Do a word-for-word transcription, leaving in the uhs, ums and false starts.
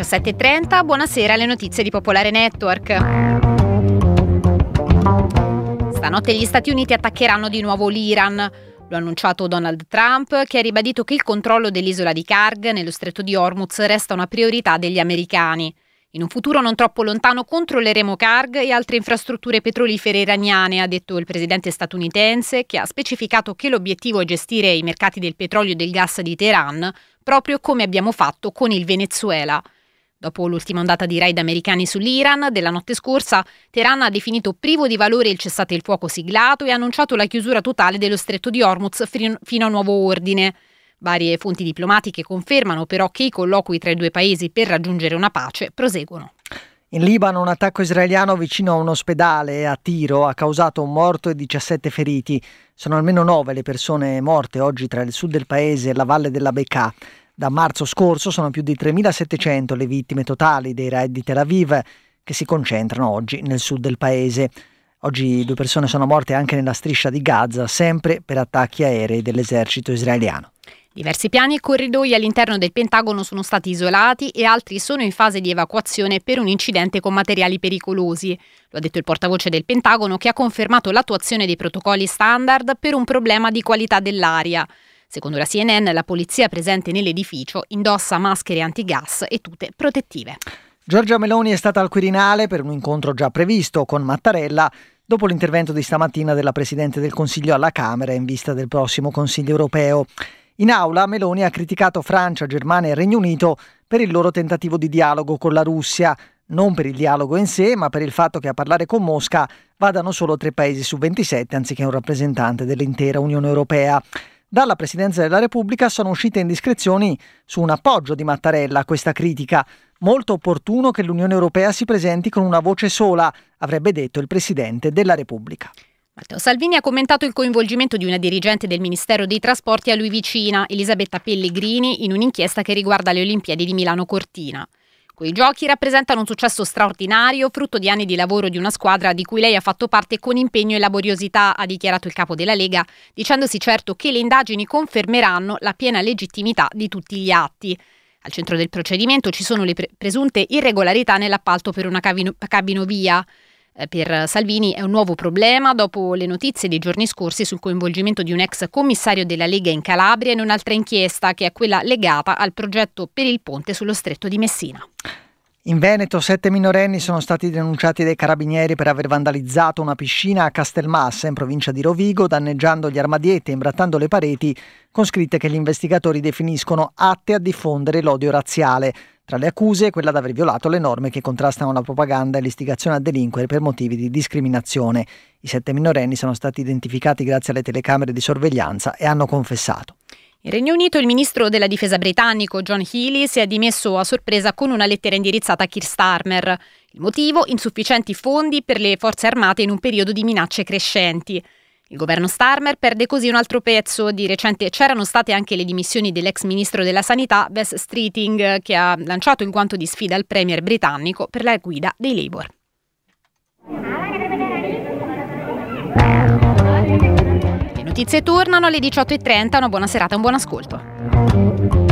diciassette e trenta, buonasera, le notizie di Popolare Network. Stanotte gli Stati Uniti attaccheranno di nuovo l'Iran. Lo ha annunciato Donald Trump, che ha ribadito che il controllo dell'isola di Karg nello stretto di Hormuz resta una priorità degli americani. In un futuro non troppo lontano controlleremo Karg e altre infrastrutture petrolifere iraniane, ha detto il presidente statunitense, che ha specificato che l'obiettivo è gestire i mercati del petrolio e del gas di Teheran, proprio come abbiamo fatto con il Venezuela. Dopo l'ultima ondata di raid americani sull'Iran della notte scorsa, Teheran ha definito privo di valore il cessate il fuoco siglato e ha annunciato la chiusura totale dello stretto di Hormuz fino a nuovo ordine. Varie fonti diplomatiche confermano però che i colloqui tra i due paesi per raggiungere una pace proseguono. In Libano un attacco israeliano vicino a un ospedale a Tiro ha causato un morto e diciassette feriti. Sono almeno nove le persone morte oggi tra il sud del paese e la valle della Bekaa. Da marzo scorso sono più di tremilasettecento le vittime totali dei raid di Tel Aviv, che si concentrano oggi nel sud del paese. Oggi due persone sono morte anche nella striscia di Gaza, sempre per attacchi aerei dell'esercito israeliano. Diversi piani e corridoi all'interno del Pentagono sono stati isolati e altri sono in fase di evacuazione per un incidente con materiali pericolosi. Lo ha detto il portavoce del Pentagono, che ha confermato l'attuazione dei protocolli standard per un problema di qualità dell'aria. Secondo la C N N, la polizia presente nell'edificio indossa maschere antigas e tute protettive. Giorgia Meloni è stata al Quirinale per un incontro già previsto con Mattarella dopo l'intervento di stamattina della Presidente del Consiglio alla Camera in vista del prossimo Consiglio europeo. In aula Meloni ha criticato Francia, Germania e Regno Unito per il loro tentativo di dialogo con la Russia, non per il dialogo in sé, ma per il fatto che a parlare con Mosca vadano solo tre paesi su ventisette anziché un rappresentante dell'intera Unione Europea. Dalla Presidenza della Repubblica sono uscite indiscrezioni su un appoggio di Mattarella a questa critica. Molto opportuno che l'Unione Europea si presenti con una voce sola, avrebbe detto il Presidente della Repubblica. Matteo Salvini ha commentato il coinvolgimento di una dirigente del Ministero dei Trasporti a lui vicina, Elisabetta Pellegrini, in un'inchiesta che riguarda le Olimpiadi di Milano Cortina. Quei giochi rappresentano un successo straordinario, frutto di anni di lavoro di una squadra di cui lei ha fatto parte con impegno e laboriosità, ha dichiarato il capo della Lega, dicendosi certo che le indagini confermeranno la piena legittimità di tutti gli atti. Al centro del procedimento ci sono le pre- presunte irregolarità nell'appalto per una cabino- cabinovia. Per Salvini è un nuovo problema dopo le notizie dei giorni scorsi sul coinvolgimento di un ex commissario della Lega in Calabria in un'altra inchiesta, che è quella legata al progetto per il ponte sullo stretto di Messina. In Veneto sette minorenni sono stati denunciati dai carabinieri per aver vandalizzato una piscina a Castelmassa in provincia di Rovigo, danneggiando gli armadietti e imbrattando le pareti, con scritte che gli investigatori definiscono atte a diffondere l'odio razziale. Tra le accuse quella d'aver violato le norme che contrastano la propaganda e l'istigazione a delinquere per motivi di discriminazione. I sette minorenni sono stati identificati grazie alle telecamere di sorveglianza e hanno confessato. In Regno Unito il ministro della difesa britannico John Healey si è dimesso a sorpresa con una lettera indirizzata a Keir Starmer. Il motivo? Insufficienti fondi per le forze armate in un periodo di minacce crescenti. Il governo Starmer perde così un altro pezzo. Di recente c'erano state anche le dimissioni dell'ex ministro della sanità Wes Streeting, che ha lanciato in quanto di sfida il premier britannico per la guida dei Labour. Le notizie tornano alle diciotto e trenta, una buona serata e un buon ascolto.